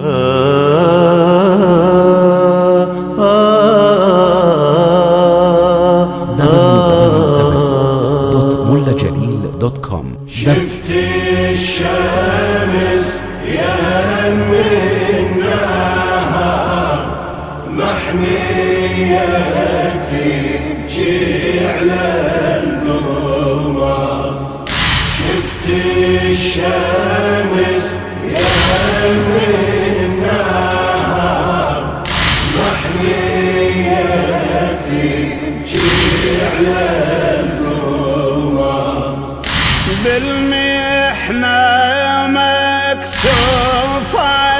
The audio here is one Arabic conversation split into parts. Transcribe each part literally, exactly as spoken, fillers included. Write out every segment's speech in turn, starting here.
شفت الشمس يا من النهار محنية تبكي على القمر. شفت الشمس يا من النهار محنية تبكي على القمر. بالمحنة مكسوف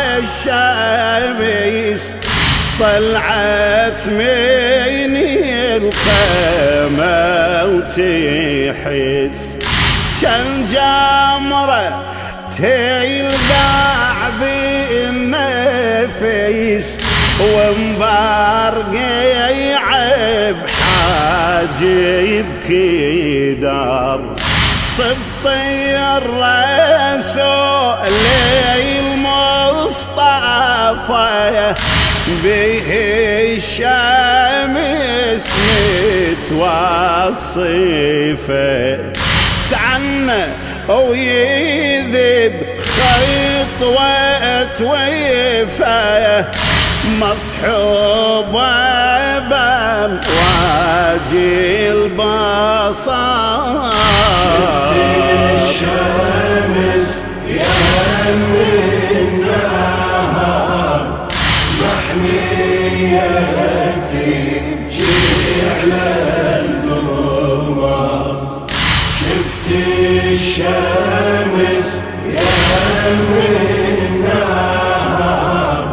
الشمس طلعت من الخيمة وتحس كان جمرة تلقع بالنفس ومبرقع بحاجب كدار. صبطي الرسول المصطفى به الشمس متوصفة تعنى ويذب خطوة وفاة مصحوبة بأمواج البصار. شفت الشمس يا من النهار محنية تبكي على القمر. شفت الشمس يا من النهار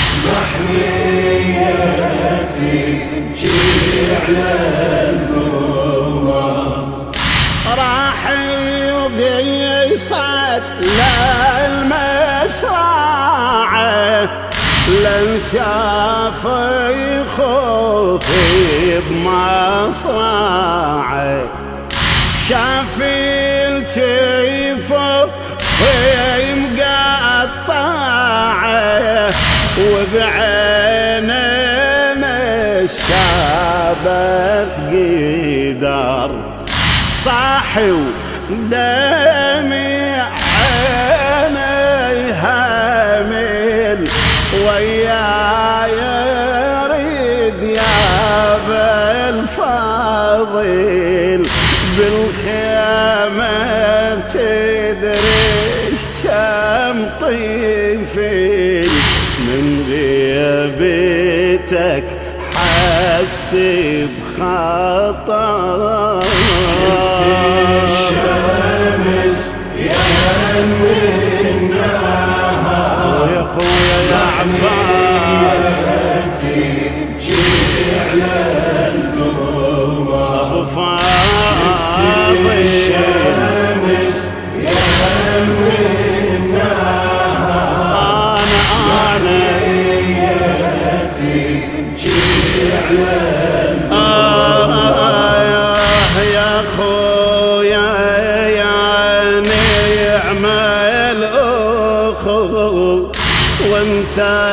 محنية تبكي على القمر. راح وقيصت للمشرعة لن شاف خوفي بمصرعه. شاف التيفو في مقطعه وبعيننا الشابت قدر. صاحي ودمي عيني هامل وياي يريد يا بالفاضل بالخيمة تدريش كم طيفل من غيبتك حس بخطر. شفت الشمس يا من النهار يا خويا يا عباس تبكي على القمر. شفت الشمس يا من النهار انا انا تبكي على القمر. يا خويا يا نعم الاخو وانت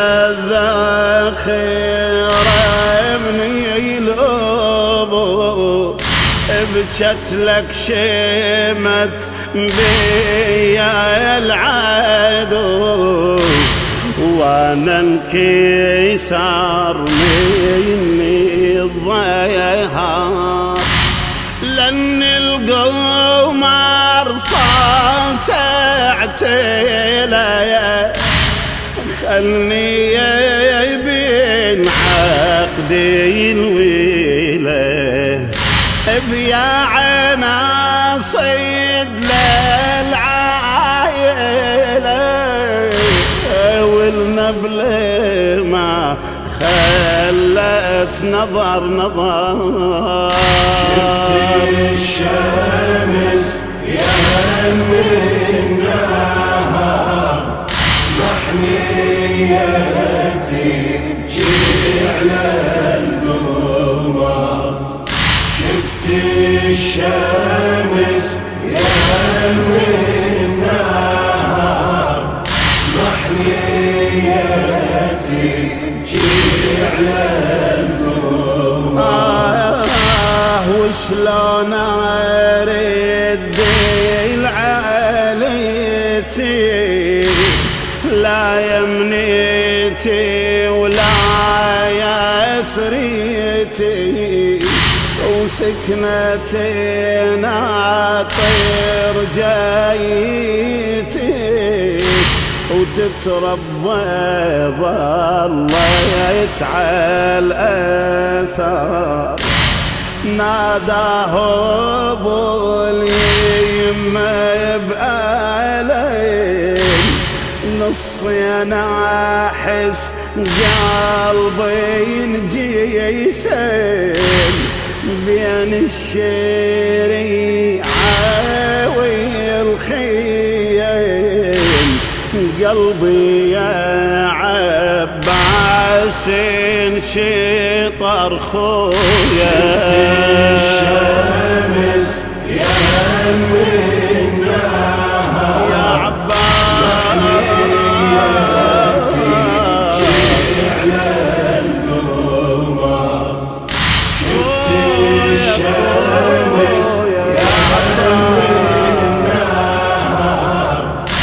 الذخير ابني الابو. بجت لك شمت بيا العدو وانا انكسر مني الظهر. لان القمر صوت اعتلى خلني بين عقدي الويله. بيا عنا صيد للعايلة والنبل ما خلت نظر نظر. شفت الشمس يا من النهار محنية تبكي على القمر. شفت الشمس يا من النهار محنية تبكي على القمر. آه وشلون ارد العاليتي لا يمنيتي ولا يسريتي وسكنتي ناطر جايتي وتتربى ظليت على الأثر ناداه ابو اليمه بألم نصين احس قلبي نجيسن بين الشريعه والخيل قلبي يا عباس شطر خويا. الشمس يا من النهار يا عباس تبكي على القمر. شفت الشمس يا من النهار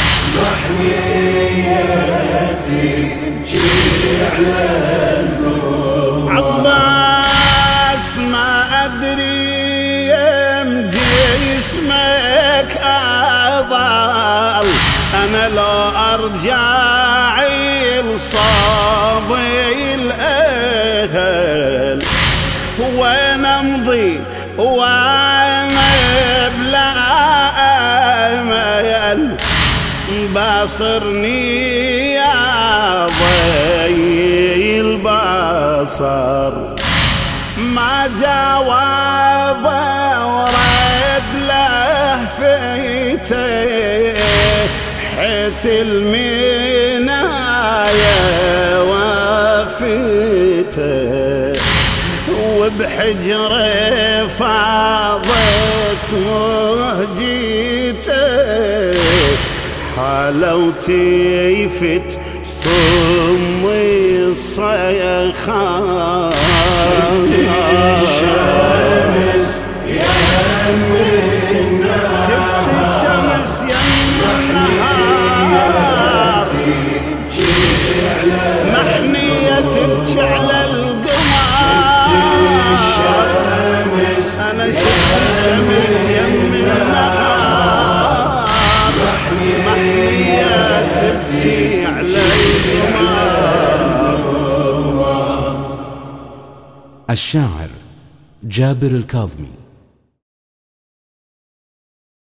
محمية تبكي على القمر. عباس ما أدري يم جسمك أضل أنا لو أرجع لصابي الأهل وين أمضي وأنا بلا أمل باصرني يا ضي البصر ما جاوب ورد له فيته حيث المنايا وفيته وبحجره فاضت مهجيته حلاوتي فت صمي الصيخان. شفت الشمس يا من النهار شفت الشمس يا النهار محنية تبكي على القمر. الشمس أنا شفت الشمس يا النهار محنية تبكي على القمر. الشاعر جابر الكاظمي.